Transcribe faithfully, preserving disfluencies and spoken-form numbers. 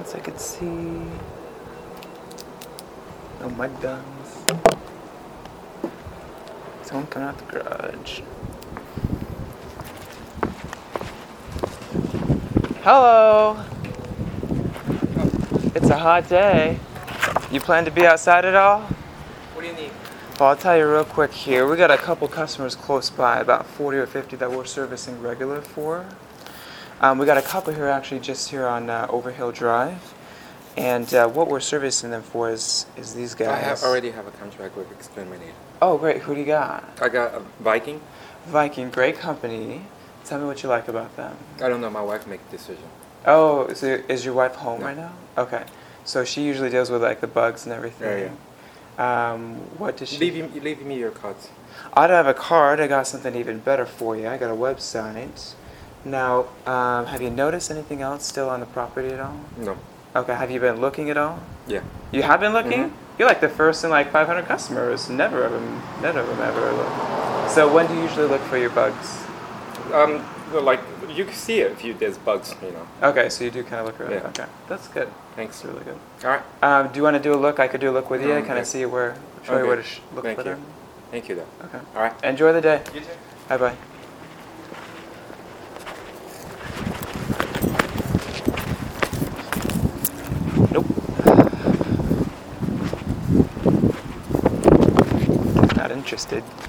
else I could see? No mud guns. Someone coming out the garage. Hello! It's a hot day. You plan to be outside at all? What do you need? Well, I'll tell you real quick here. We got a couple customers close by, about forty or fifty that we're servicing regular for. Um, we got a couple here actually just here on uh, Overhill Drive. And uh, what we're servicing them for is, is these guys. I have already have a contract with Exterminator. Oh, great. Who do you got? I got a Viking. Viking, great company. Tell me what you like about them. I don't know. My wife make the decision. Oh, so is your wife home No. right now? Okay. So she usually deals with like the bugs and everything. Yeah, Um, what does she... Leave, me- leave me your cards. I don't have a card. I got something even better for you. I got a website. Now, um, have you noticed anything else still on the property at all? No. Okay. Have you been looking at all? Yeah. You have been looking? Mm-hmm. You're like the first in like five hundred customers. Never ever, none of them ever look. So when do you usually look for your bugs? Um, well, like you can see it if you there's bugs, you know. Okay, so you do kind of look around. Yeah. Okay, that's good. Thanks. That's really good. All right. Um, do you want to do a look? I could do a look with you. No, Kind of okay. see where, show you Okay. where to sh- look Thank for you. them. Thank you, though. Okay. All right. Enjoy the day. You too. Bye bye. Nope. Not interested.